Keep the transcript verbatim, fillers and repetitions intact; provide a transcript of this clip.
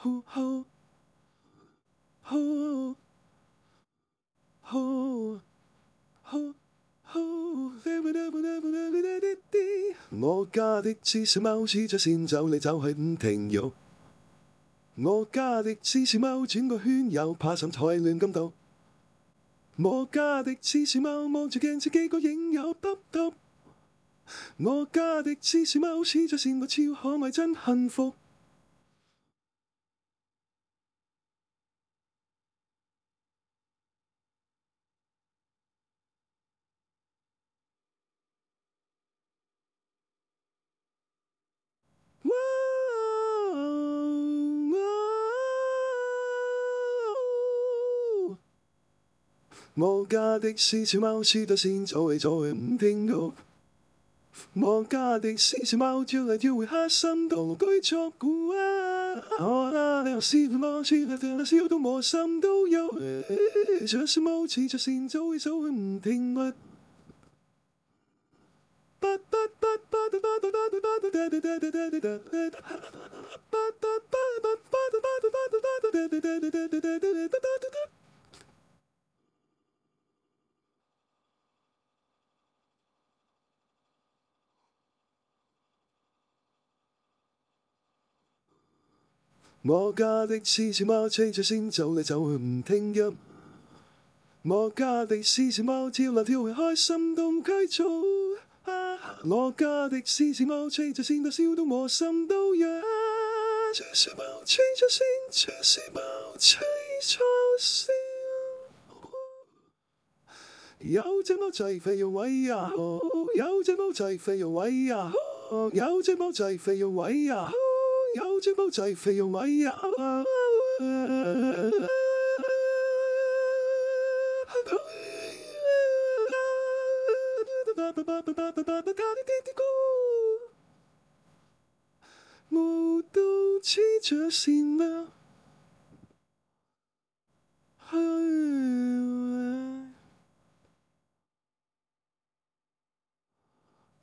ho, ho, ho, ho, ho, ho.我家的芝士貓黐咗線走嚟走去唔停喐。我家的芝士貓轉個圈又爬上台亂咁度。我家的芝士貓望住鏡子幾個影又耷耷。我家的芝士貓黐咗線個超可愛真幸福。我家的獅子貓黐咗線走嚟走去唔停喐。我家的獅子貓跳嚟跳去黑心道居作古啊！我家的獅子貓黐嚟跳嚟笑到我心都有。這隻貓黐咗線走嚟走去唔停喐。我家的獅子貓黐咗線走嚟走去唔停喐。我家的獅子貓跳嚟跳去開心動居做。我家的獅子貓黐咗線都笑到我心都癢。這隻貓黐咗線，這隻貓黐咗線。有隻貓仔肥又威呀，有隻貓仔肥又威呀，有隻貓仔肥又威呀，有隻貓仔肥又威呀。我都黐咗線啦。